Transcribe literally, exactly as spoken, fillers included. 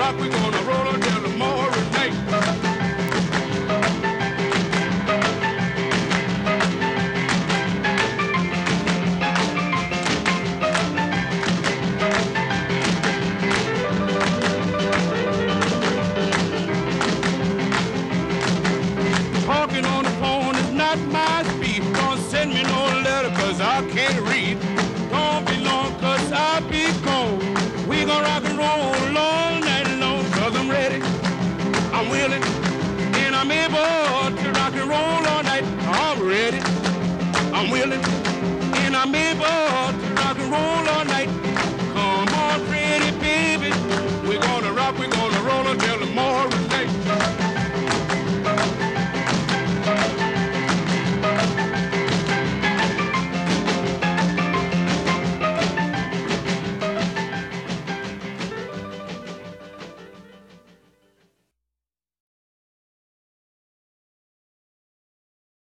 rock, we're gonna roll until tomorrow night. Talking on the phone is not my speed. Don't send me no letter cause I can't read. Don't be long cause I'll be gone. We gon' rock and roll all night long cause I'm ready, I'm willing, and I'm able to rock and roll all night. I'm ready, I'm willing, and I'm able